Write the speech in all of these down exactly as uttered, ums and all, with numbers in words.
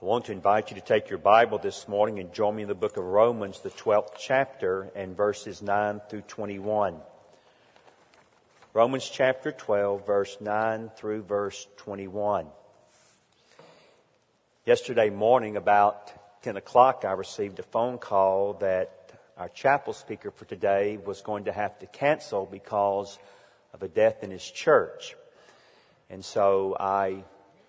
I want to invite you to take your Bible this morning and join me in the book of Romans, the twelfth chapter, and verses nine through twenty-one. Romans chapter twelve, verse nine through verse twenty-one. Yesterday morning, about ten o'clock, I received a phone call that our chapel speaker for today was going to have to cancel because of a death in his church. And so I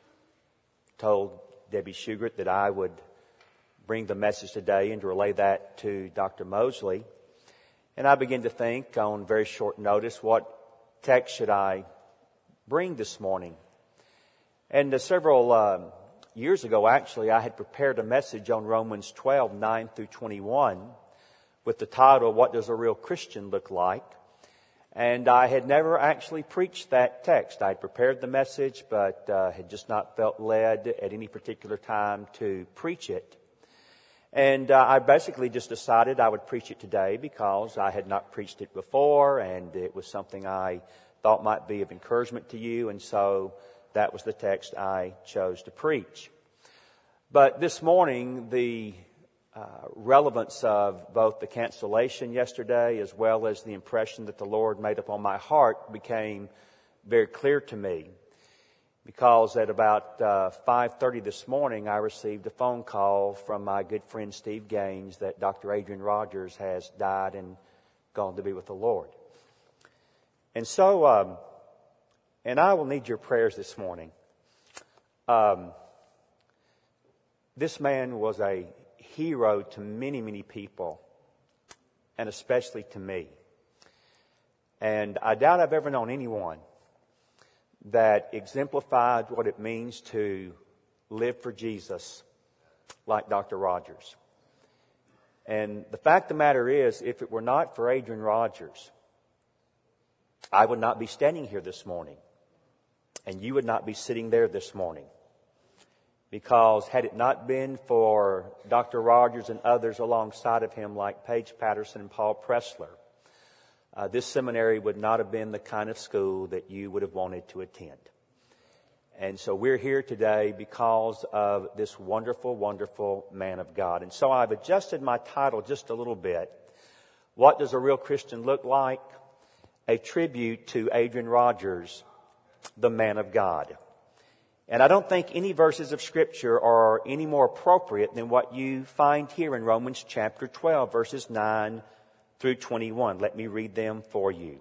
told Debbie Shugart that I would bring the message today and to relay that to Doctor Mosley. And I began to think on very short notice, what text should I bring this morning? And uh, several uh, years ago, actually, I had prepared a message on Romans twelve, nine through twenty-one with the title, What Does a Real Christian Look Like? And I had never actually preached that text. I had prepared the message, but uh, had just not felt led at any particular time to preach it. And uh, I basically just decided I would preach it today because I had not preached it before, and it was something I thought might be of encouragement to you, and so that was the text I chose to preach. But this morning, the Uh, relevance of both the cancellation yesterday as well as the impression that the Lord made upon my heart became very clear to me, because at about uh, five thirty this morning I received a phone call from my good friend Steve Gaines that Doctor Adrian Rogers has died and gone to be with the Lord. And so, um, and I will need your prayers this morning. Um, this man was a hero to many, many people, and especially to me. And I doubt I've ever known anyone that exemplified what it means to live for Jesus like Doctor Rogers. And the fact of the matter is, if it were not for Adrian Rogers, I would not be standing here this morning, and you would not be sitting there this morning. Because had it not been for Doctor Rogers and others alongside of him like Paige Patterson and Paul Pressler, uh, this seminary would not have been the kind of school that you would have wanted to attend. And so we're here today because of this wonderful, wonderful man of God. And so I've adjusted my title just a little bit. What does a real Christian look like? A tribute to Adrian Rogers, the man of God. And I don't think any verses of Scripture are any more appropriate than what you find here in Romans chapter twelve, verses nine through twenty-one. Let me read them for you.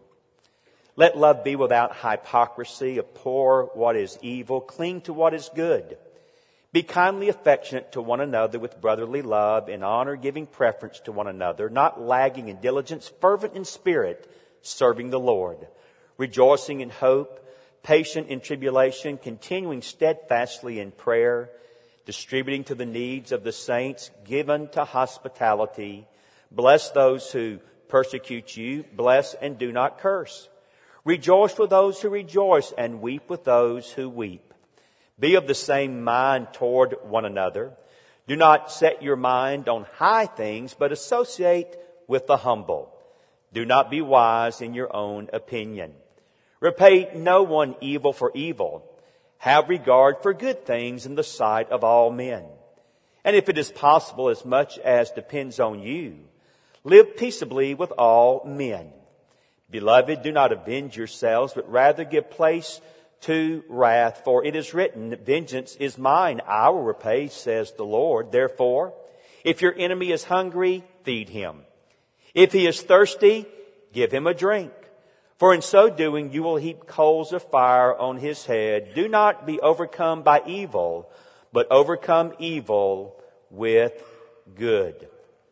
Let love be without hypocrisy. Abhor what is evil. Cling to what is good. Be kindly affectionate to one another with brotherly love, in honor giving preference to one another, not lagging in diligence, fervent in spirit, serving the Lord, rejoicing in hope, patient in tribulation, continuing steadfastly in prayer, distributing to the needs of the saints, given to hospitality. Bless those who persecute you. Bless and do not curse. Rejoice with those who rejoice, and weep with those who weep. Be of the same mind toward one another. Do not set your mind on high things, but associate with the humble. Do not be wise in your own opinion. Repay no one evil for evil. Have regard for good things in the sight of all men. And if it is possible, as much as depends on you, live peaceably with all men. Beloved, do not avenge yourselves, but rather give place to wrath. For it is written, vengeance is mine, I will repay, says the Lord. Therefore, if your enemy is hungry, feed him. If he is thirsty, give him a drink. For in so doing, you will heap coals of fire on his head. Do not be overcome by evil, but overcome evil with good.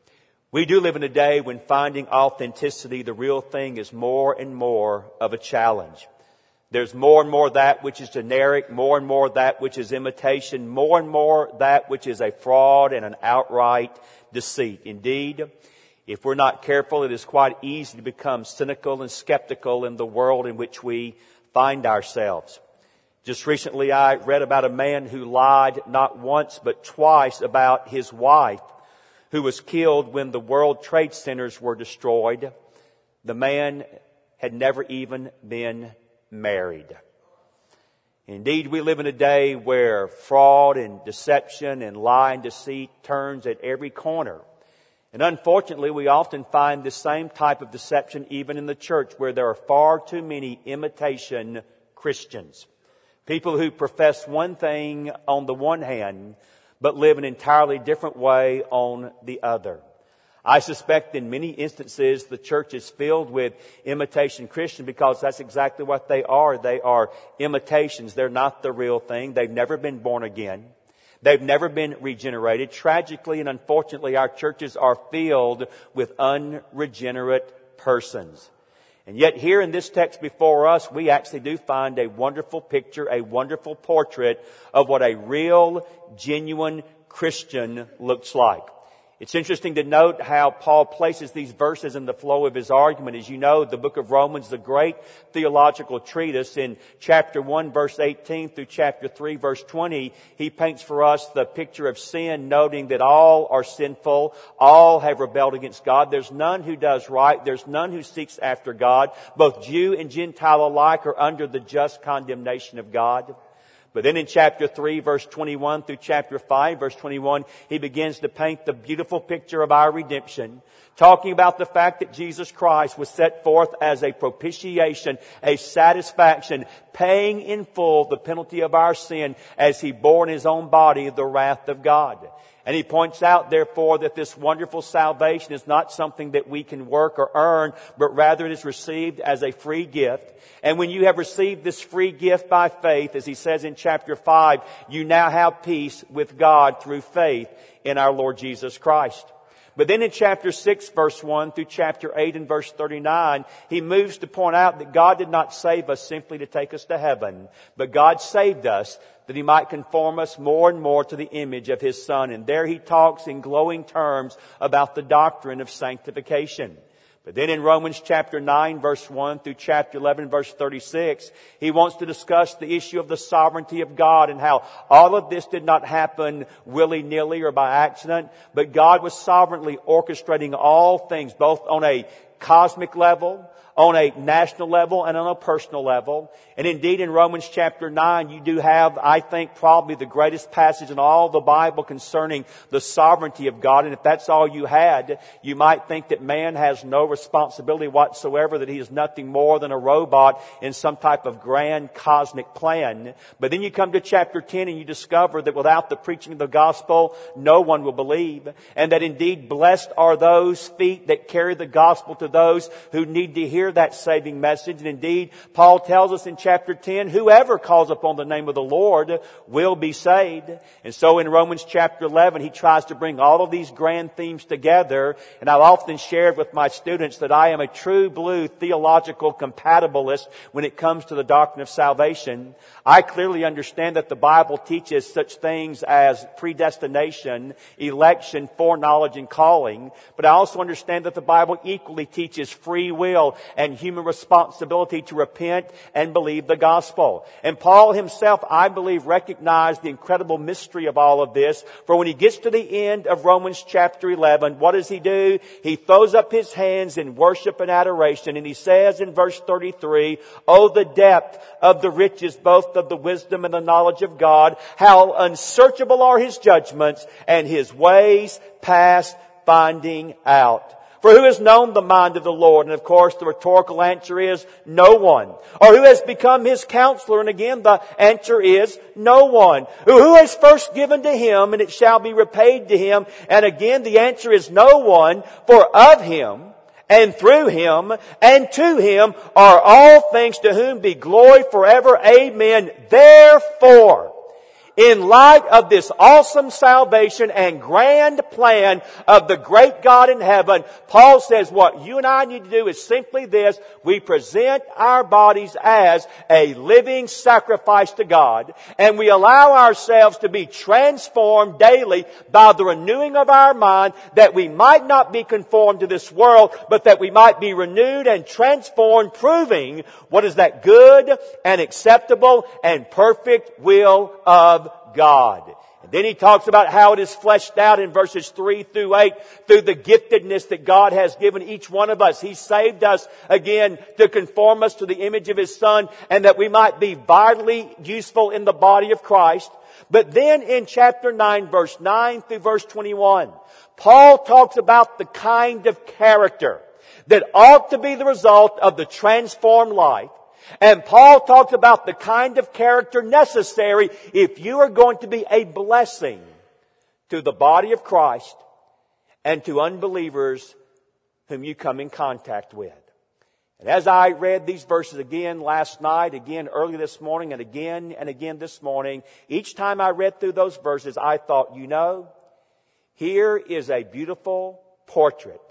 We do live in a day when finding authenticity, the real thing, is more and more of a challenge. There's more and more that which is generic, more and more that which is imitation, more and more that which is a fraud and an outright deceit. Indeed, if we're not careful, it is quite easy to become cynical and skeptical in the world in which we find ourselves. Just recently I read about a man who lied not once but twice about his wife, who was killed when the World Trade Centers were destroyed. The man had never even been married. Indeed, we live in a day where fraud and deception and lie and deceit turns at every corner. And unfortunately, we often find the same type of deception even in the church, where there are far too many imitation Christians. People who profess one thing on the one hand, but live an entirely different way on the other. I suspect in many instances the church is filled with imitation Christians because that's exactly what they are. They are imitations. They're not the real thing. They've never been born again. They've never been regenerated. Tragically and unfortunately, our churches are filled with unregenerate persons. And yet here in this text before us, we actually do find a wonderful picture, a wonderful portrait of what a real, genuine Christian looks like. It's interesting to note how Paul places these verses in the flow of his argument. As you know, the book of Romans, the great theological treatise, in chapter one, verse eighteen through chapter three, verse twenty, he paints for us the picture of sin, noting that all are sinful, all have rebelled against God. There's none who does right. There's none who seeks after God. Both Jew and Gentile alike are under the just condemnation of God. But then in chapter three, verse twenty-one through chapter five, verse twenty-one, he begins to paint the beautiful picture of our redemption, talking about the fact that Jesus Christ was set forth as a propitiation, a satisfaction, paying in full the penalty of our sin as He bore in His own body the wrath of God. And he points out, therefore, that this wonderful salvation is not something that we can work or earn, but rather it is received as a free gift. And when you have received this free gift by faith, as he says in chapter five, you now have peace with God through faith in our Lord Jesus Christ. But then in chapter six, verse one through chapter eight and verse thirty-nine, he moves to point out that God did not save us simply to take us to heaven, but God saved us that He might conform us more and more to the image of His Son. And there he talks in glowing terms about the doctrine of sanctification. But then in Romans chapter nine, verse one through chapter eleven, verse thirty-six, he wants to discuss the issue of the sovereignty of God and how all of this did not happen willy-nilly or by accident, but God was sovereignly orchestrating all things, both on a cosmic level, on a national level, and on a personal level. And indeed, in Romans chapter nine, you do have, I think, probably the greatest passage in all the Bible concerning the sovereignty of God. And if that's all you had, you might think that man has no responsibility whatsoever, that he is nothing more than a robot in some type of grand cosmic plan. But then you come to chapter ten and you discover that without the preaching of the gospel, no one will believe. And that indeed blessed are those feet that carry the gospel to those who need to hear that saving message. And indeed, Paul tells us in chapter ten, whoever calls upon the name of the Lord will be saved. And so in Romans chapter eleven, he tries to bring all of these grand themes together. And I've often shared with my students that I am a true blue theological compatibilist when it comes to the doctrine of salvation. I clearly understand that the Bible teaches such things as predestination, election, foreknowledge, and calling. But I also understand that the Bible equally teaches free will and human responsibility to repent and believe the gospel. And Paul himself, I believe, recognized the incredible mystery of all of this. For when he gets to the end of Romans chapter eleven, what does he do? He throws up his hands in worship and adoration, and he says in verse thirty-three, "Oh, the depth of the riches, both of the wisdom and the knowledge of God! How unsearchable are His judgments, and His ways past finding out. For who has known the mind of the Lord?" And of course the rhetorical answer is no one. Or who has become His counselor? And again the answer is no one. Who has first given to Him, and it shall be repaid to him? And again the answer is no one. For of Him, and through Him, and to Him are all things, to whom be glory forever. Amen. Therefore, in light of this awesome salvation and grand plan of the great God in heaven, Paul says what you and I need to do is simply this: we present our bodies as a living sacrifice to God, and we allow ourselves to be transformed daily by the renewing of our mind, that we might not be conformed to this world, but that we might be renewed and transformed, proving what is that good and acceptable and perfect will of God. And then he talks about how it is fleshed out in verses three through eight through the giftedness that God has given each one of us. He saved us again to conform us to the image of His Son and that we might be vitally useful in the body of Christ. But then in chapter nine, verse nine through verse twenty-one, Paul talks about the kind of character that ought to be the result of the transformed life. And Paul talks about the kind of character necessary if you are going to be a blessing to the body of Christ and to unbelievers whom you come in contact with. And as I read these verses again last night, again early this morning, and again and again this morning, each time I read through those verses, I thought, you know, here is a beautiful portrait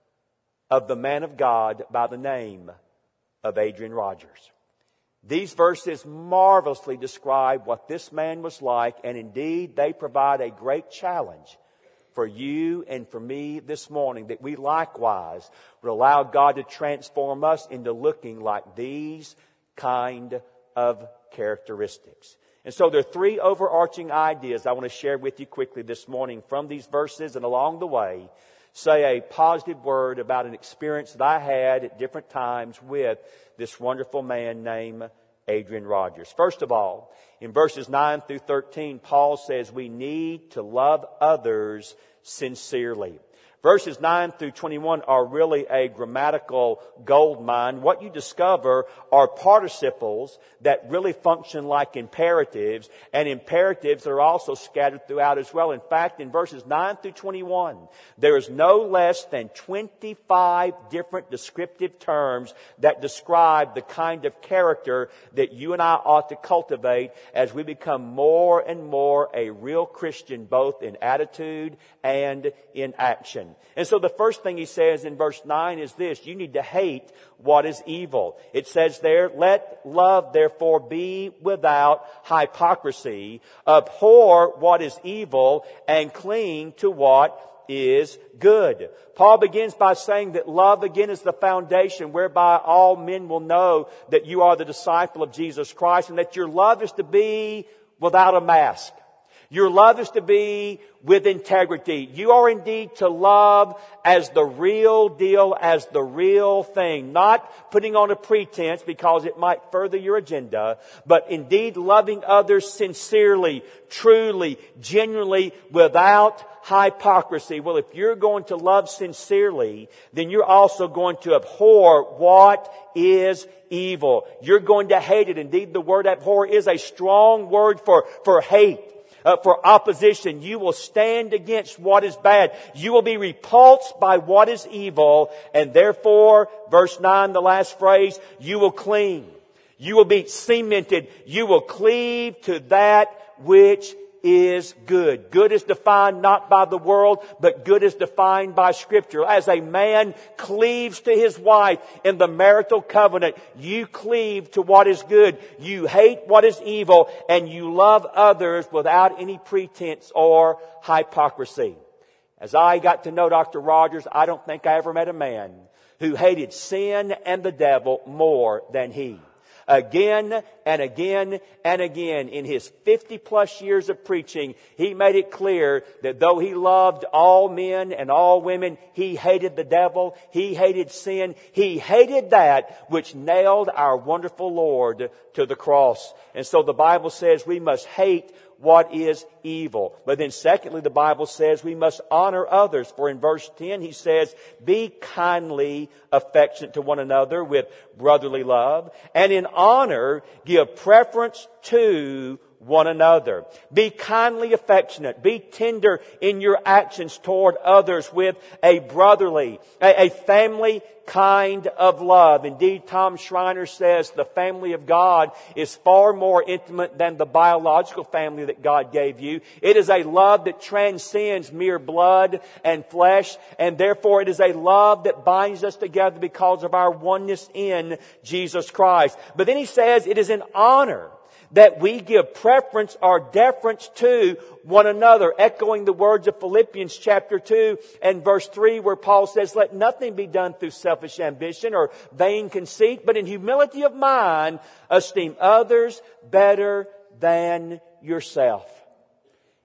of the man of God by the name of Adrian Rogers. These verses marvelously describe what this man was like, and indeed they provide a great challenge for you and for me this morning, that we likewise would allow God to transform us into looking like these kind of characteristics. And so there are three overarching ideas I want to share with you quickly this morning from these verses, and along the way say a positive word about an experience that I had at different times with this wonderful man named Adrian Rogers. First of all, in verses nine through thirteen, Paul says we need to love others sincerely. Verses nine through twenty-one are really a grammatical goldmine. What you discover are participles that really function like imperatives, and imperatives that are also scattered throughout as well. In fact, in verses nine through twenty-one, there is no less than twenty-five different descriptive terms that describe the kind of character that you and I ought to cultivate as we become more and more a real Christian, both in attitude and in action. And so the first thing he says in verse nine is this: you need to hate what is evil. It says there, let love therefore be without hypocrisy. Abhor what is evil and cling to what is good. Paul begins by saying that love again is the foundation whereby all men will know that you are the disciple of Jesus Christ, and that your love is to be without a mask. Your love is to be with integrity. You are indeed to love as the real deal, as the real thing. Not putting on a pretense because it might further your agenda, but indeed loving others sincerely, truly, genuinely, without hypocrisy. Well, if you're going to love sincerely, then you're also going to abhor what is evil. You're going to hate it. Indeed, the word abhor is a strong word for, for hate. Uh, for opposition. You will stand against what is bad. You will be repulsed by what is evil. And therefore, verse nine, the last phrase, you will cling. You will be cemented. You will cleave to that which is good. Good is defined not by the world, but good is defined by Scripture. As a man cleaves to his wife in the marital covenant, you cleave to what is good. You hate what is evil, and you love others without any pretense or hypocrisy. As I got to know Doctor Rogers, I don't think I ever met a man who hated sin and the devil more than he. Again and again and again, in his fifty plus years of preaching, he made it clear that though he loved all men and all women, he hated the devil, he hated sin, he hated that which nailed our wonderful Lord to the cross. And so the Bible says we must hate what is evil. But then secondly, the Bible says we must honor others. For in verse ten, he says, be kindly affectionate to one another with brotherly love, and in honor give preference to one another. Be kindly affectionate. Be tender in your actions toward others with a brotherly, a, a family kind of love. Indeed, Tom Schreiner says the family of God is far more intimate than the biological family that God gave you. It is a love that transcends mere blood and flesh, and therefore it is a love that binds us together because of our oneness in Jesus Christ. But then he says it is an honor that we give preference or deference to one another, echoing the words of Philippians chapter two and verse three, where Paul says, let nothing be done through selfish ambition or vain conceit, but in humility of mind, esteem others better than yourself.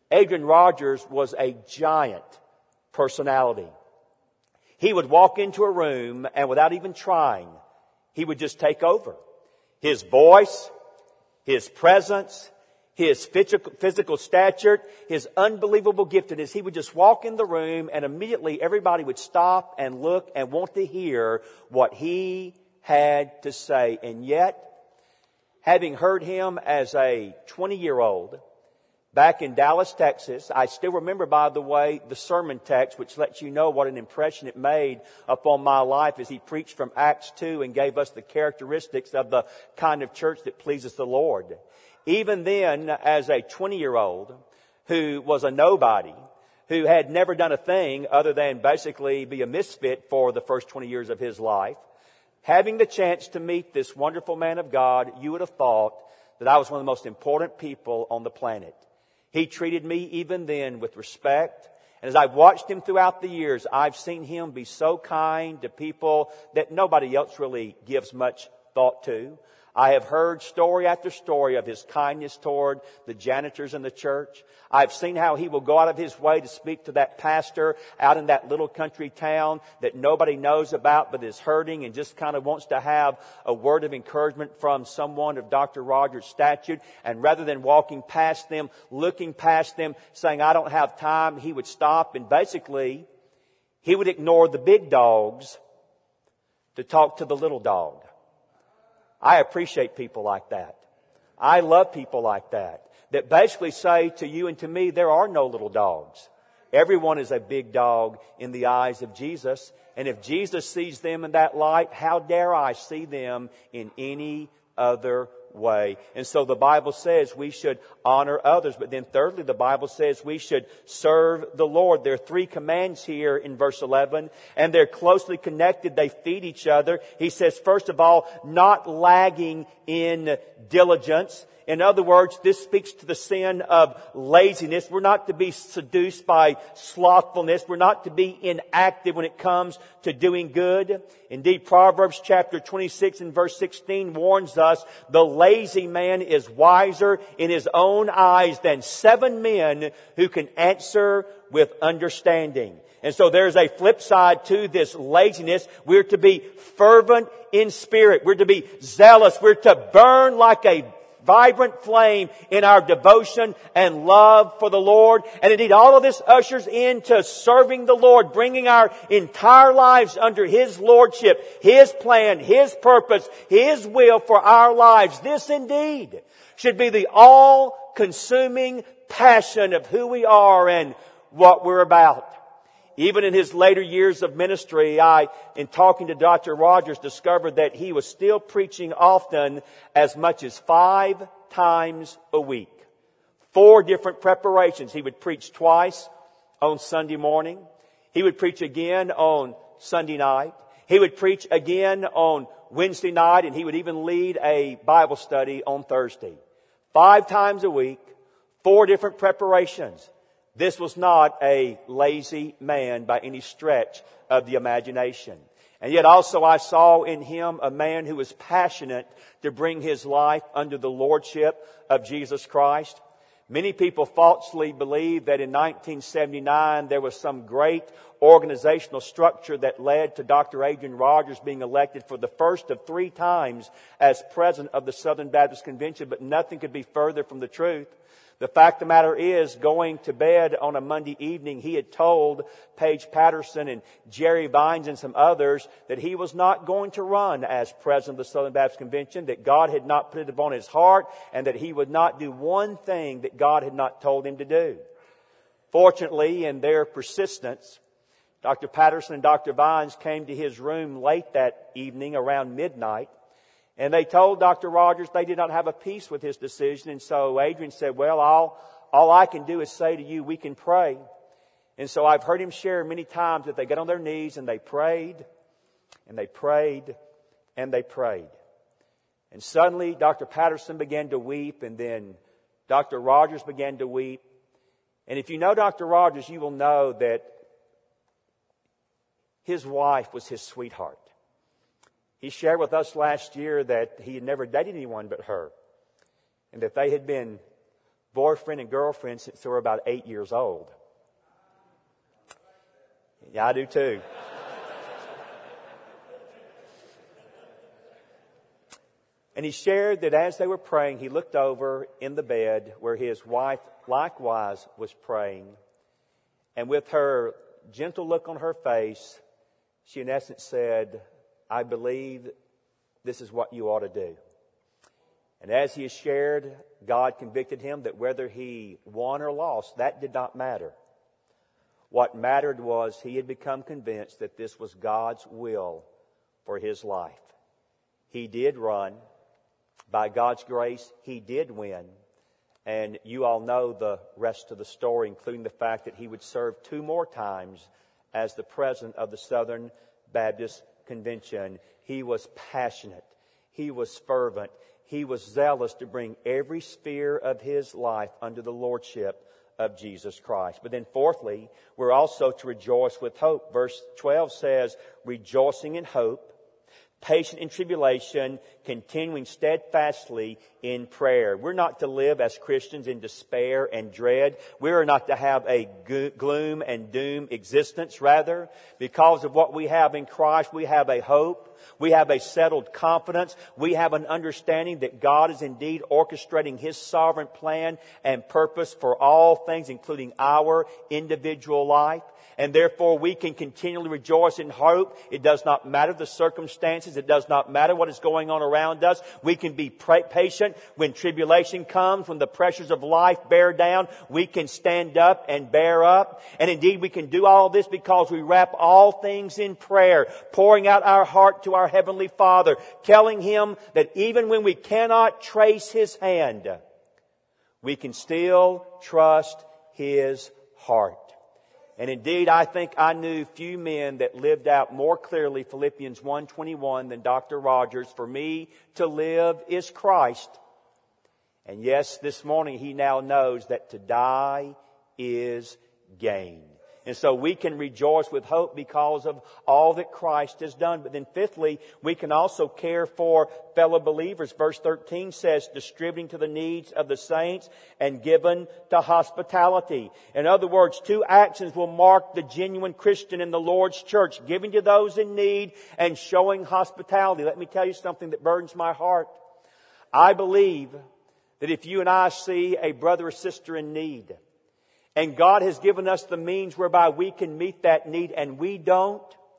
Adrian Rogers was a giant personality. He would walk into a room and without even trying, he would just take over. His voice, his presence, his physical stature, his unbelievable giftedness. He would just walk in the room and immediately everybody would stop and look and want to hear what he had to say. And yet, having heard him as a twenty-year-old back in Dallas, Texas, I still remember, by the way, the sermon text, which lets you know what an impression it made upon my life as he preached from Acts two and gave us the characteristics of the kind of church that pleases the Lord. Even then, as a twenty-year-old who was a nobody, who had never done a thing other than basically be a misfit for the first twenty years of his life, having the chance to meet this wonderful man of God, you would have thought that I was one of the most important people on the planet. He treated me even then with respect. And as I've watched him throughout the years, I've seen him be so kind to people that nobody else really gives much thought to. I have heard story after story of his kindness toward the janitors in the church. I've seen how he will go out of his way to speak to that pastor out in that little country town that nobody knows about but is hurting and just kind of wants to have a word of encouragement from someone of Doctor Rogers' stature. And rather than walking past them, looking past them, saying, I don't have time, he would stop and basically he would ignore the big dogs to talk to the little dog. I appreciate people like that. I love people like that, that basically say to you and to me, there are no little dogs. Everyone is a big dog in the eyes of Jesus. And if Jesus sees them in that light, how dare I see them in any other way? And so the Bible says we should honor others. But then thirdly, the Bible says we should serve the Lord. There are three commands here in verse eleven, and they're closely connected. They feed each other. He says, first of all, not lagging in diligence. In other words, this speaks to the sin of laziness. We're not to be seduced by slothfulness. We're not to be inactive when it comes to doing good. Indeed, Proverbs chapter twenty-six and verse sixteen warns us, the lazy man is wiser in his own eyes than seven men who can answer with understanding. And so there's a flip side to this laziness. We're to be fervent in spirit. We're to be zealous. We're to burn like a vibrant flame in our devotion and love for the Lord. And indeed, all of this ushers into serving the Lord, bringing our entire lives under His Lordship, His plan, His purpose, His will for our lives. This indeed should be the all-consuming passion of who we are and what we're about. Even in his later years of ministry, I, in talking to Doctor Rogers, discovered that he was still preaching often as much as five times a week. Four different preparations. He would preach twice on Sunday morning. He would preach again on Sunday night. He would preach again on Wednesday night, and he would even lead a Bible study on Thursday. Five times a week, four different preparations. This was not a lazy man by any stretch of the imagination. And yet also I saw in him a man who was passionate to bring his life under the lordship of Jesus Christ. Many people falsely believe that in nineteen seventy-nine there was some great organizational structure that led to Doctor Adrian Rogers being elected for the first of three times as president of the Southern Baptist Convention, but nothing could be further from the truth. The fact of the matter is, going to bed on a Monday evening, he had told Paige Patterson and Jerry Vines and some others that he was not going to run as president of the Southern Baptist Convention, that God had not put it upon his heart, and that he would not do one thing that God had not told him to do. Fortunately, in their persistence, Doctor Patterson and Doctor Vines came to his room late that evening around midnight, and they told Doctor Rogers they did not have a peace with his decision. And so Adrian said, well, all, all I can do is say to you, we can pray. And so I've heard him share many times that they got on their knees and they prayed, and they prayed, and they prayed. And suddenly Doctor Patterson began to weep, and then Doctor Rogers began to weep. And if you know Doctor Rogers, you will know that his wife was his sweetheart. He shared with us last year that he had never dated anyone but her, and that they had been boyfriend and girlfriend since they were about eight years old. Yeah, I do too. And he shared that as they were praying, he looked over in the bed where his wife likewise was praying. And with her gentle look on her face, she in essence said, I believe this is what you ought to do. And as he has shared, God convicted him that whether he won or lost, that did not matter. What mattered was he had become convinced that this was God's will for his life. He did run. By God's grace, he did win. And you all know the rest of the story, including the fact that he would serve two more times as the president of the Southern Baptist Convention. He was passionate. He was fervent. He was zealous to bring every sphere of his life under the lordship of Jesus Christ. But then fourthly, we're also to rejoice with hope. Verse twelve says, rejoicing in hope, patient in tribulation, continuing steadfastly in prayer. We're not to live as Christians in despair and dread. We are not to have a gloom and doom existence. Rather, because of what we have in Christ, we have a hope. We have a settled confidence. We have an understanding that God is indeed orchestrating His sovereign plan and purpose for all things, including our individual life. And therefore we can continually rejoice in hope. It does not matter the circumstances. It does not matter what is going on around us. We can be patient when tribulation comes, when the pressures of life bear down. We can stand up and bear up. And indeed we can do all this because we wrap all things in prayer, pouring out our heart to our Heavenly Father, telling Him that even when we cannot trace His hand, we can still trust His heart. And indeed, I think I knew few men that lived out more clearly Philippians one twenty-one than Doctor Rogers. For me to live is Christ. And yes, this morning he now knows that to die is gain. And so we can rejoice with hope because of all that Christ has done. But then fifthly, we can also care for fellow believers. Verse thirteen says, distributing to the needs of the saints and given to hospitality. In other words, two actions will mark the genuine Christian in the Lord's church. Giving to those in need and showing hospitality. Let me tell you something that burdens my heart. I believe that if you and I see a brother or sister in need, and God has given us the means whereby we can meet that need, and we don't,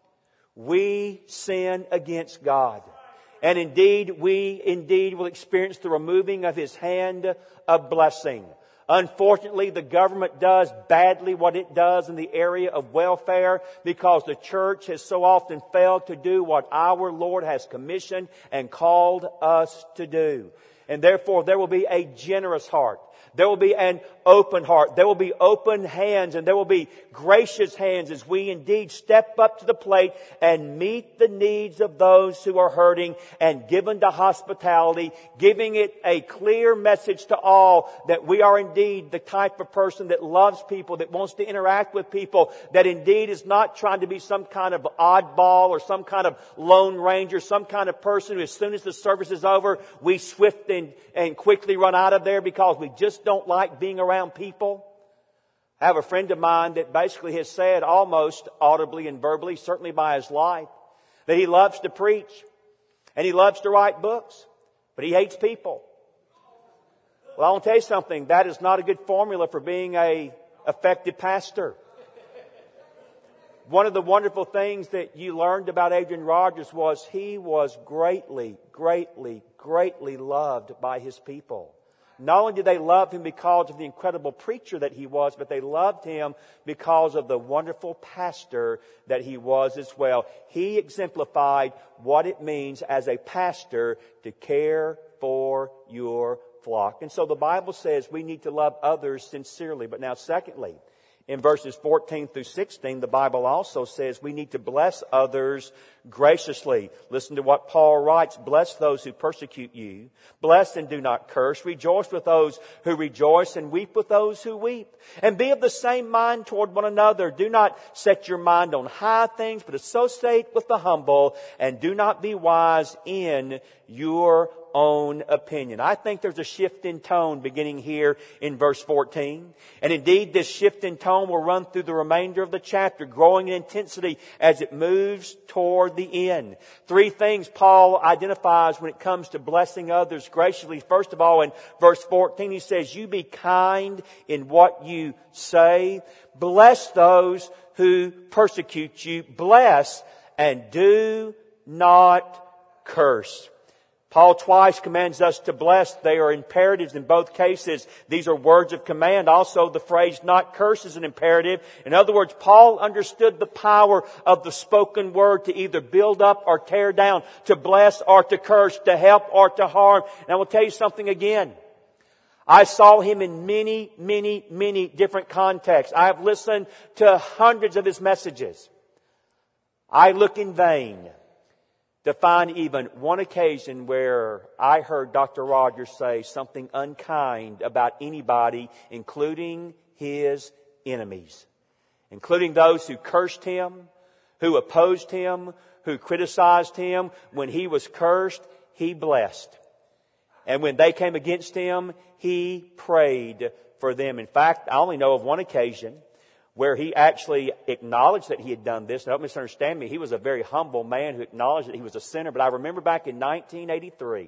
we sin against God. And indeed, we indeed will experience the removing of His hand of blessing. Unfortunately, the government does badly what it does in the area of welfare because the church has so often failed to do what our Lord has commissioned and called us to do. And therefore, there will be a generous heart. There will be an open heart. There will be open hands, and there will be gracious hands as we indeed step up to the plate and meet the needs of those who are hurting and given to hospitality, giving it a clear message to all that we are indeed the type of person that loves people, that wants to interact with people, that indeed is not trying to be some kind of oddball or some kind of lone ranger, some kind of person who as soon as the service is over, we swift and, and quickly run out of there because we just don't like being around people. I have a friend of mine that basically has said almost audibly and verbally, certainly by his life, that he loves to preach and he loves to write books, but he hates people. Well, I want to tell you something. That is not a good formula for being a effective pastor. One of the wonderful things that you learned about Adrian Rogers was he was greatly, greatly, greatly loved by his people. Not only did they love him because of the incredible preacher that he was, but they loved him because of the wonderful pastor that he was as well. He exemplified what it means as a pastor to care for your flock. And so the Bible says we need to love others sincerely. But now secondly, in verses fourteen through sixteen, the Bible also says we need to bless others graciously. Listen to what Paul writes. Bless those who persecute you. Bless and do not curse. Rejoice with those who rejoice and weep with those who weep. And be of the same mind toward one another. Do not set your mind on high things, but associate with the humble. And do not be wise in your own opinion. I think there's a shift in tone beginning here in verse fourteen. And indeed, this shift in tone will run through the remainder of the chapter, growing in intensity as it moves toward the end. Three things Paul identifies when it comes to blessing others graciously. First of all, in verse fourteen, he says, you be kind in what you say. Bless those who persecute you. Bless and do not curse. Paul twice commands us to bless. They are imperatives in both cases. These are words of command. Also, the phrase not curse is an imperative. In other words, Paul understood the power of the spoken word to either build up or tear down, to bless or to curse, to help or to harm. And I will tell you something again. I saw him in many, many, many different contexts. I have listened to hundreds of his messages. I look in vain to find even one occasion where I heard Doctor Rogers say something unkind about anybody, including his enemies, including those who cursed him, who opposed him, who criticized him. When he was cursed, he blessed. And when they came against him, he prayed for them. In fact, I only know of one occasion where he actually acknowledged that he had done this. Now, don't misunderstand me. He was a very humble man who acknowledged that he was a sinner. But I remember back in nineteen eighty-three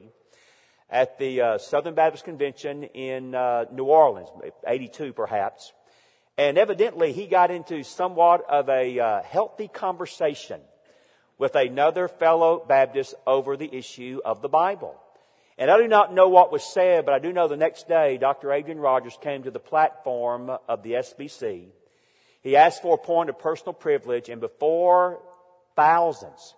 at the uh, Southern Baptist Convention in uh, New Orleans, eighty-two perhaps. And evidently he got into somewhat of a uh, healthy conversation with another fellow Baptist over the issue of the Bible. And I do not know what was said, but I do know the next day Doctor Adrian Rogers came to the platform of the S B C. He asked for a point of personal privilege, and before thousands,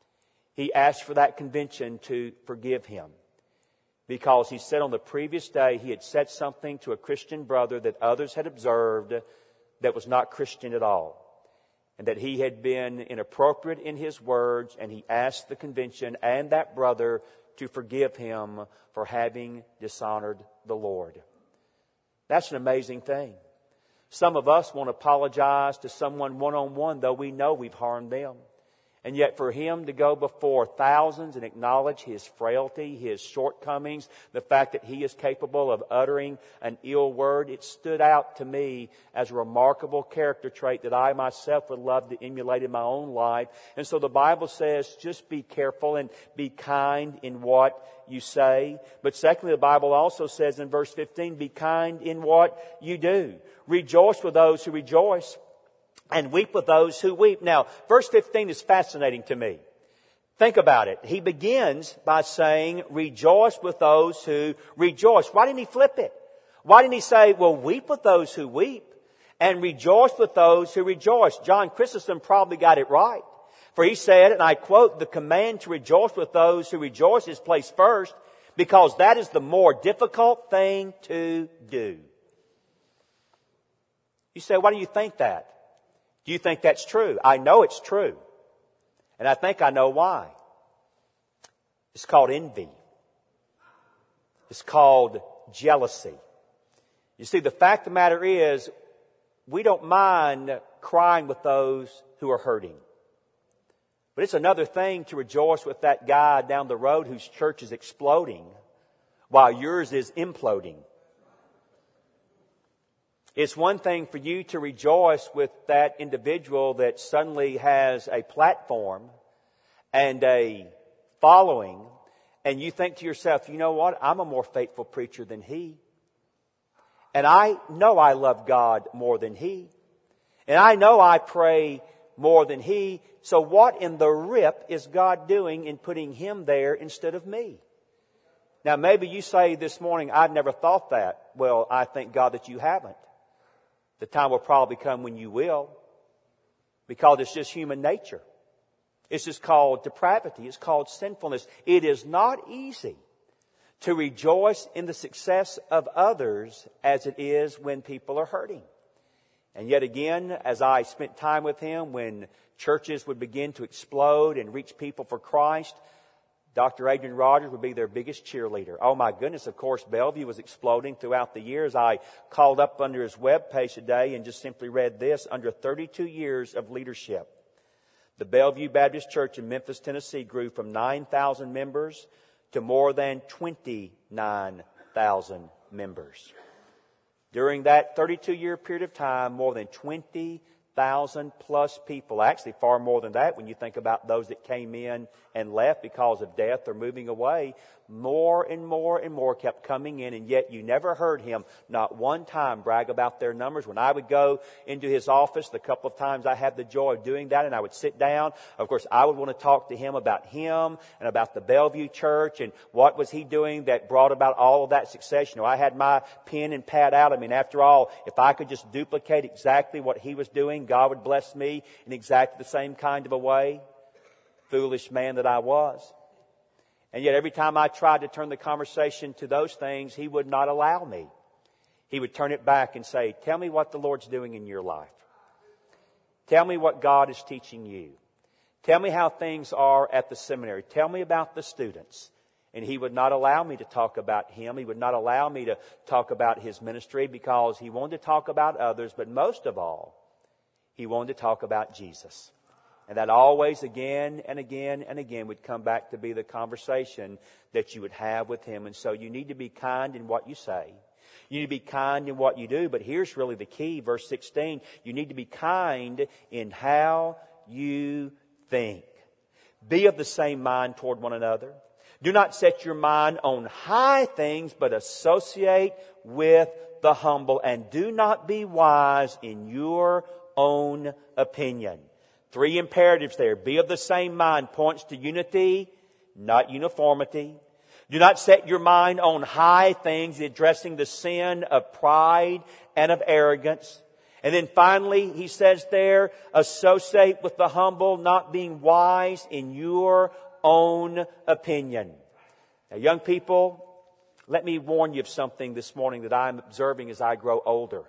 he asked for that convention to forgive him. Because he said on the previous day he had said something to a Christian brother that others had observed that was not Christian at all. And that he had been inappropriate in his words, and he asked the convention and that brother to forgive him for having dishonored the Lord. That's an amazing thing. Some of us won't apologize to someone one-on-one, though we know we've harmed them. And yet for him to go before thousands and acknowledge his frailty, his shortcomings, the fact that he is capable of uttering an ill word, it stood out to me as a remarkable character trait that I myself would love to emulate in my own life. And so the Bible says, just be careful and be kind in what you say. But secondly, the Bible also says in verse fifteen, be kind in what you do. Rejoice with those who rejoice, and weep with those who weep. Now, verse fifteen is fascinating to me. Think about it. He begins by saying, rejoice with those who rejoice. Why didn't he flip it? Why didn't he say, well, weep with those who weep and rejoice with those who rejoice? John Chrysostom probably got it right. For he said, and I quote, the command to rejoice with those who rejoice is placed first because that is the more difficult thing to do. You say, why do you think that? Do you think that's true? I know it's true. And I think I know why. It's called envy. It's called jealousy. You see, the fact of the matter is, we don't mind crying with those who are hurting. But it's another thing to rejoice with that guy down the road whose church is exploding while yours is imploding. It's one thing for you to rejoice with that individual that suddenly has a platform and a following, and you think to yourself, you know what, I'm a more faithful preacher than he. And I know I love God more than he. And I know I pray more than he. So what in the rip is God doing in putting him there instead of me? Now maybe you say this morning, I've never thought that. Well, I thank God that you haven't. The time will probably come when you will, because it's just human nature. It's just called depravity. It's called sinfulness. It is not easy to rejoice in the success of others as it is when people are hurting. And yet again, as I spent time with him, when churches would begin to explode and reach people for Christ, Doctor Adrian Rogers would be their biggest cheerleader. Oh my goodness, of course, Bellevue was exploding throughout the years. I called up under his webpage today and just simply read this. Under thirty-two years of leadership, the Bellevue Baptist Church in Memphis, Tennessee grew from nine thousand members to more than twenty-nine thousand members. During that thirty-two year period of time, more than twenty thousand plus people, actually far more than that when you think about those that came in and left because of death or moving away, more and more and more kept coming in, and yet you never heard him not one time brag about their numbers. When I would go into his office, the couple of times I had the joy of doing that, and I would sit down, of course I would want to talk to him about him and about the Bellevue Church and what was he doing that brought about all of that success. You know, I had my pen and pad out. I mean, after all, if I could just duplicate exactly what he was doing, God would bless me in exactly the same kind of a way. Foolish man that I was. And yet every time I tried to turn the conversation to those things, he would not allow me. He would turn it back and say, tell me what the Lord's doing in your life. Tell me what God is teaching you. Tell me how things are at the seminary. Tell me about the students. And he would not allow me to talk about him. He would not allow me to talk about his ministry because he wanted to talk about others. But most of all, he wanted to talk about Jesus. And that always again and again and again would come back to be the conversation that you would have with him. And so you need to be kind in what you say. You need to be kind in what you do. But here's really the key, verse sixteen. You need to be kind in how you think. Be of the same mind toward one another. Do not set your mind on high things, but associate with the humble. And do not be wise in your own opinion. Three imperatives there. Be of the same mind points to unity, not uniformity. Do not set your mind on high things, addressing the sin of pride and of arrogance. And then finally, he says there, associate with the humble, not being wise in your own opinion. Now, young people, let me warn you of something this morning that I'm observing as I grow older.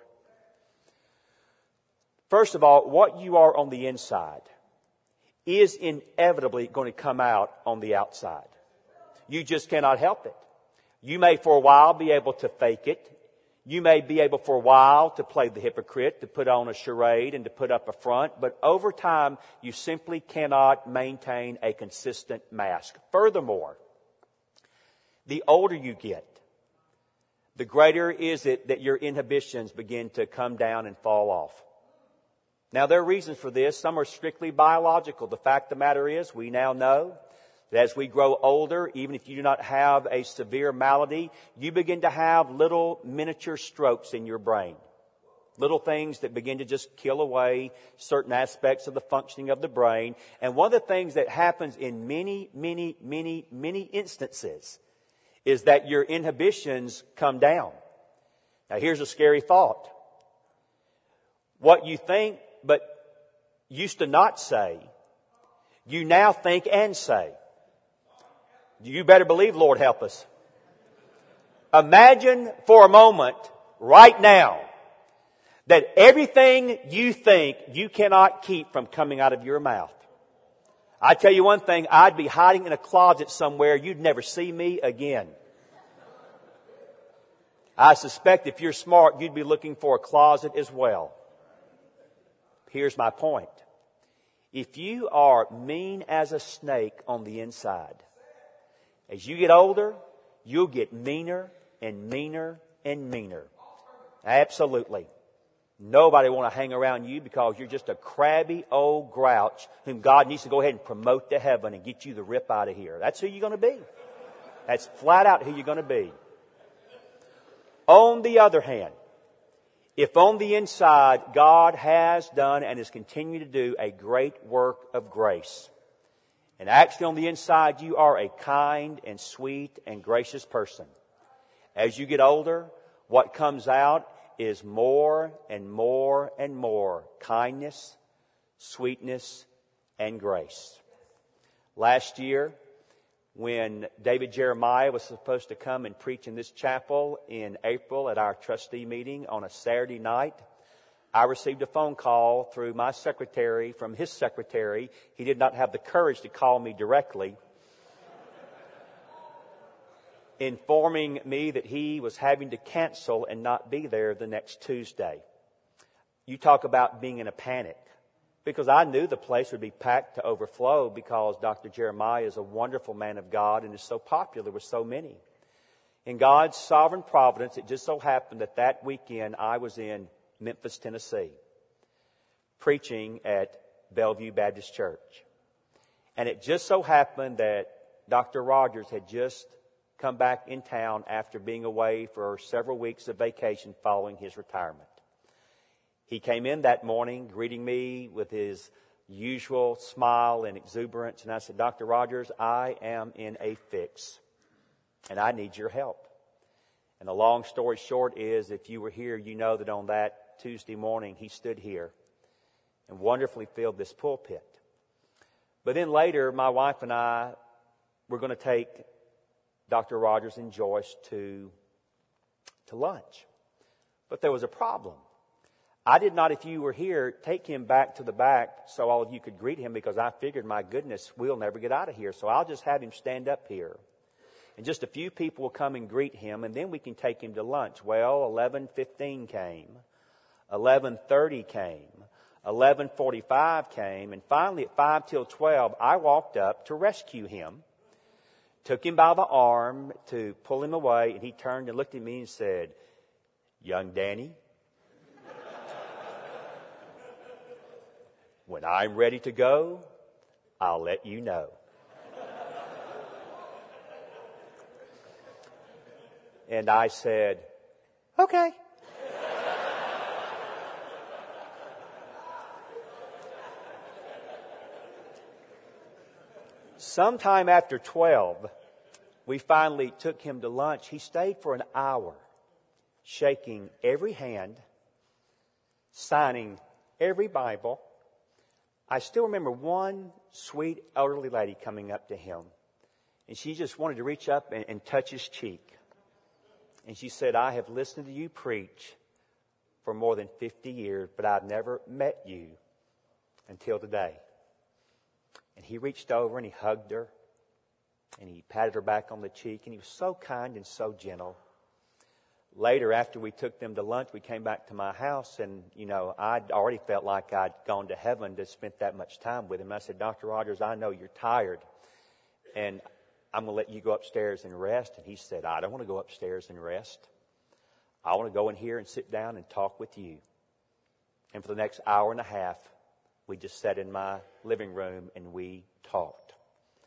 First of all, what you are on the inside is inevitably going to come out on the outside. You just cannot help it. You may for a while be able to fake it. You may be able for a while to play the hypocrite, to put on a charade and to put up a front. But over time, you simply cannot maintain a consistent mask. Furthermore, the older you get, the greater is it that your inhibitions begin to come down and fall off. Now, there are reasons for this. Some are strictly biological. The fact of the matter is, we now know that as we grow older, even if you do not have a severe malady, you begin to have little miniature strokes in your brain. Little things that begin to just kill away certain aspects of the functioning of the brain. And one of the things that happens in many, many, many, many instances is that your inhibitions come down. Now, here's a scary thought. What you think but used to not say, you now think and say. You better believe, Lord help us. Imagine for a moment, right now, that everything you think you cannot keep from coming out of your mouth. I tell you one thing, I'd be hiding in a closet somewhere. You'd never see me again. I suspect if you're smart, you'd be looking for a closet as well. Here's my point. If you are mean as a snake on the inside, as you get older, you'll get meaner and meaner and meaner. Absolutely. Nobody want to hang around you because you're just a crabby old grouch whom God needs to go ahead and promote to heaven and get you the rip out of here. That's who you're going to be. That's flat out who you're going to be. On the other hand, if on the inside God has done and is continuing to do a great work of grace, and actually on the inside you are a kind and sweet and gracious person, as you get older, what comes out is more and more and more kindness, sweetness, and grace. Last year, when David Jeremiah was supposed to come and preach in this chapel in April at our trustee meeting on a Saturday night, I received a phone call through my secretary from his secretary. He did not have the courage to call me directly, informing me that he was having to cancel and not be there the next Tuesday. You talk about being in a panic. because I knew the place would be packed to overflow because Doctor Jeremiah is a wonderful man of God and is so popular with so many. In God's sovereign providence, it just so happened that that weekend I was in Memphis, Tennessee, preaching at Bellevue Baptist Church. And it just so happened that Doctor Rogers had just come back in town after being away for several weeks of vacation following his retirement. He came in that morning greeting me with his usual smile and exuberance. And I said, Doctor Rogers, I am in a fix and I need your help. And the long story short is, if you were here, you know that on that Tuesday morning, he stood here and wonderfully filled this pulpit. But then later, my wife and I were going to take Doctor Rogers and Joyce to, to lunch. But there was a problem. I did not, if you were here, take him back to the back so all of you could greet him, because I figured, my goodness, we'll never get out of here. So I'll just have him stand up here. And just a few people will come and greet him, and then we can take him to lunch. Well, eleven fifteen came. eleven thirty came. eleven forty-five came. And finally at five till twelve, I walked up to rescue him. Took him by the arm to pull him away, and he turned and looked at me and said, Young Danny, when I'm ready to go, I'll let you know. And I said, okay. Sometime after twelve, we finally took him to lunch. He stayed for an hour, shaking every hand, signing every Bible. I still remember one sweet elderly lady coming up to him, and she just wanted to reach up and, and touch his cheek. And she said, I have listened to you preach for more than fifty years, but I've never met you until today. And he reached over and he hugged her and he patted her back on the cheek, and he was so kind and so gentle. Later, after we took them to lunch, we came back to my house, and, you know, I'd already felt like I'd gone to heaven to spend that much time with him. I said, Doctor Rogers, I know you're tired, and I'm going to let you go upstairs and rest. And he said, I don't want to go upstairs and rest. I want to go in here and sit down and talk with you. And for the next hour and a half, we just sat in my living room and we talked.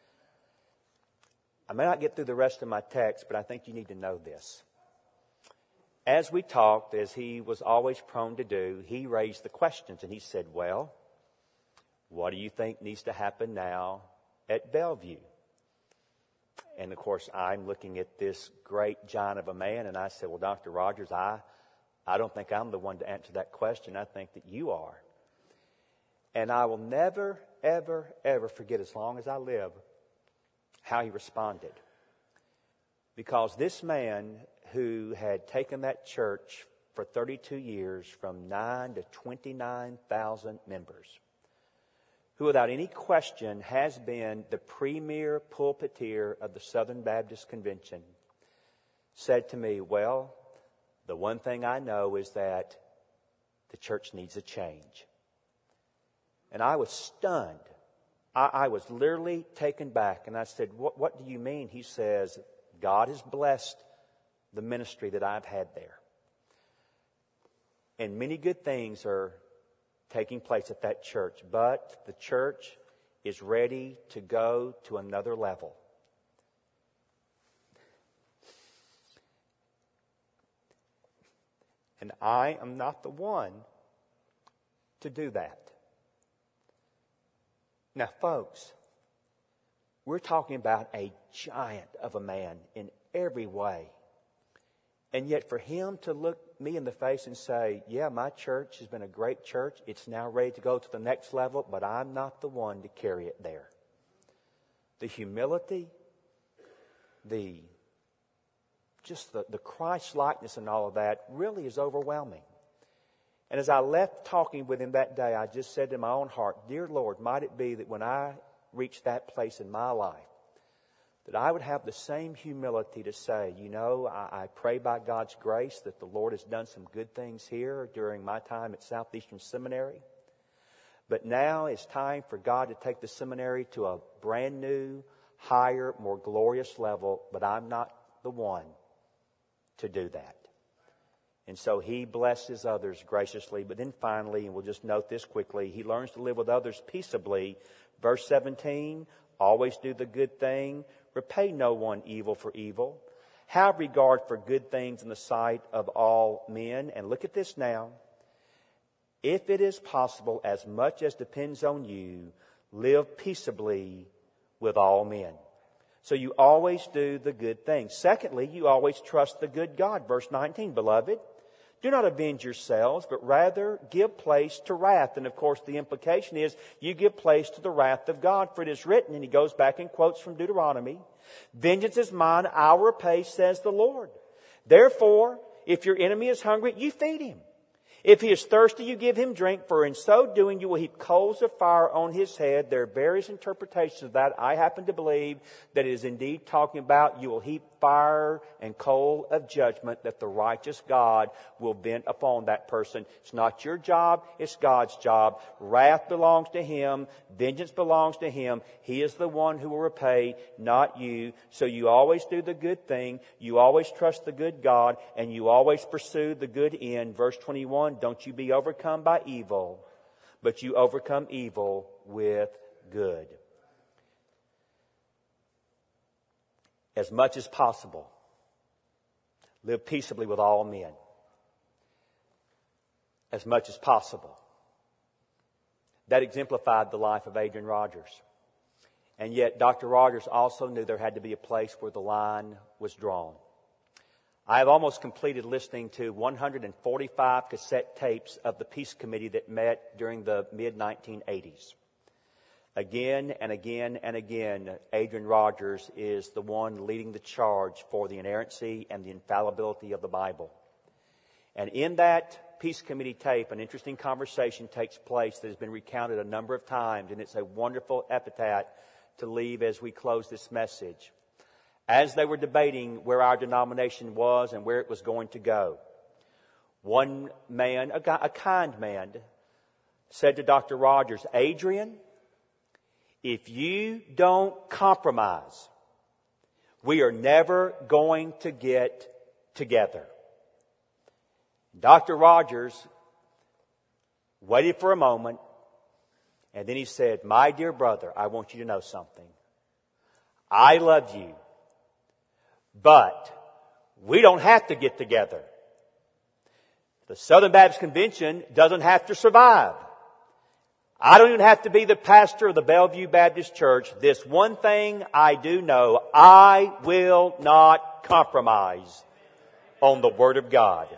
I may not get through the rest of my text, but I think you need to know this. As we talked, as he was always prone to do, he raised the questions, and he said, well, what do you think needs to happen now at Bellevue? And of course, I'm looking at this great giant of a man, and I said, well, Doctor Rogers, I, I don't think I'm the one to answer that question. I think that you are. And I will never, ever, ever forget, as long as I live, how he responded. Because this man who had taken that church for thirty-two years from nine to twenty-nine thousand members, who without any question has been the premier pulpiteer of the Southern Baptist Convention, said to me, well, the one thing I know is that the church needs a change. And I was stunned. I, I was literally taken back. And I said, what, what do you mean? He says, God has blessed the ministry that I've had there. And many good things are taking place at that church. But the church is ready to go to another level. And I am not the one to do that. Now, folks, we're talking about a giant of a man in every way. And yet for him to look me in the face and say, yeah, my church has been a great church. It's now ready to go to the next level, but I'm not the one to carry it there. The humility, the just the, the Christ-likeness and all of that really is overwhelming. And as I left talking with him that day, I just said in my own heart, dear Lord, might it be that when I reach that place in my life, that I would have the same humility to say, you know, I, I pray by God's grace that the Lord has done some good things here during my time at Southeastern Seminary. But now it's time for God to take the seminary to a brand new, higher, more glorious level. But I'm not the one to do that. And so he blesses others graciously. But then finally, and we'll just note this quickly, he learns to live with others peaceably. Verse seventeen, always do the good thing. Repay no one evil for evil. Have regard for good things in the sight of all men. And look at this now. If it is possible, as much as depends on you, live peaceably with all men. So you always do the good thing. Secondly, you always trust the good God. Verse nineteen, beloved, do not avenge yourselves, but rather give place to wrath. And of course, the implication is you give place to the wrath of God. For it is written, and he goes back and quotes from Deuteronomy, vengeance is mine, I will repay, says the Lord. Therefore, if your enemy is hungry, you feed him. If he is thirsty, you give him drink, for in so doing you will heap coals of fire on his head. There are various interpretations of that. I happen to believe that it is indeed talking about you will heap fire and coal of judgment that the righteous God will vent upon that person. It's not your job, it's God's job. Wrath belongs to him. Vengeance belongs to him. He is the one who will repay, not you. So you always do the good thing. You always trust the good God, and you always pursue the good end. Verse twenty-one, don't you be overcome by evil, but you overcome evil with good. As much as possible, live peaceably with all men. As much as possible. That exemplified the life of Adrian Rogers. And yet Doctor Rogers also knew there had to be a place where the line was drawn. I have almost completed listening to one hundred forty-five cassette tapes of the Peace Committee that met during the mid nineteen eighties. Again and again and again, Adrian Rogers is the one leading the charge for the inerrancy and the infallibility of the Bible. And in that Peace Committee tape, an interesting conversation takes place that has been recounted a number of times, and it's a wonderful epitaph to leave as we close this message. As they were debating where our denomination was and where it was going to go, one man, a, guy, a kind man, said to Doctor Rogers, Adrian, if you don't compromise, we are never going to get together. Doctor Rogers waited for a moment, and then he said, my dear brother, I want you to know something. I love you, but we don't have to get together. The Southern Baptist Convention doesn't have to survive. I don't even have to be the pastor of the Bellevue Baptist Church. This one thing I do know, I will not compromise on the Word of God.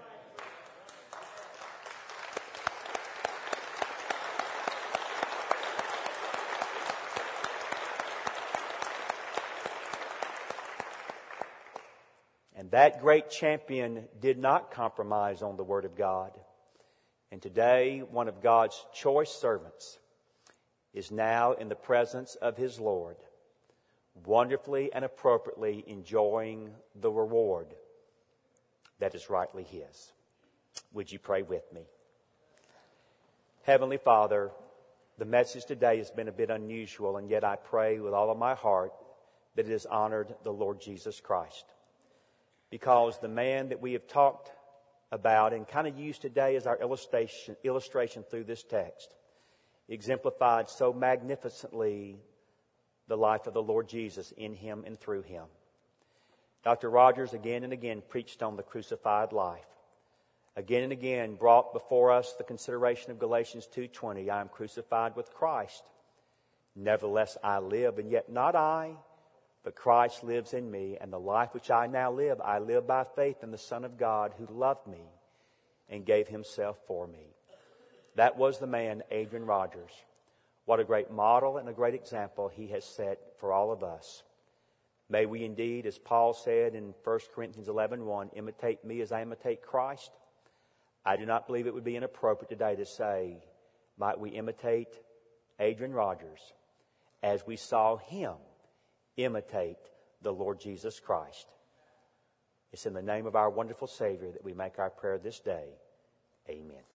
And that great champion did not compromise on the Word of God. And today, one of God's choice servants is now in the presence of his Lord, wonderfully and appropriately enjoying the reward that is rightly his. Would you pray with me? Heavenly Father, the message today has been a bit unusual, and yet I pray with all of my heart that it has honored the Lord Jesus Christ. Because the man that we have talked about and kind of used today as our illustration, illustration through this text exemplified so magnificently the life of the Lord Jesus in him and through him. Doctor Rogers again and again preached on the crucified life. Again and again brought before us the consideration of Galatians two twenty, I am crucified with Christ. Nevertheless I live, and yet not I, but Christ lives in me, and the life which I now live, I live by faith in the Son of God who loved me and gave himself for me. That was the man, Adrian Rogers. What a great model and a great example he has set for all of us. May we indeed, as Paul said in First Corinthians eleven one, imitate me as I imitate Christ. I do not believe it would be inappropriate today to say, might we imitate Adrian Rogers as we saw him imitate the Lord Jesus Christ. It's in the name of our wonderful Savior that we make our prayer this day. Amen.